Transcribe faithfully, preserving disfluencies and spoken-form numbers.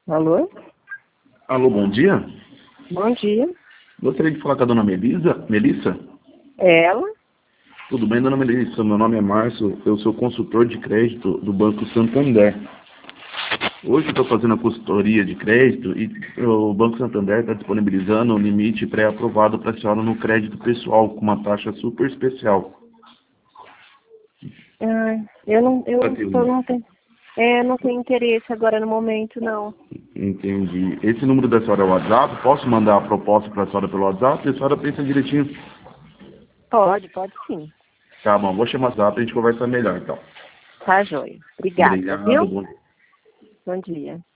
Alô? Alô, bom dia. Bom dia. Gostaria de falar com a dona Melisa, Melissa? É ela? Tudo bem, dona Melissa? Meu nome é Márcio, eu sou consultor de crédito do Banco Santander. Hoje estou fazendo a consultoria de crédito e o Banco Santander está disponibilizando um limite pré-aprovado para a senhora no crédito pessoal, com uma taxa super especial. Ah, eu não, eu Pra ter tô, um- não tenho, é, não tenho interesse agora no momento, não. Entendi. Esse número da senhora é o WhatsApp? Posso mandar a proposta para a senhora pelo WhatsApp? E a senhora pensa direitinho. Pode, pode sim. Tá bom, vou chamar o WhatsApp e a gente conversa melhor então. Tá, joia. Obrigada, Obrigado, viu? bom dia. Bom dia.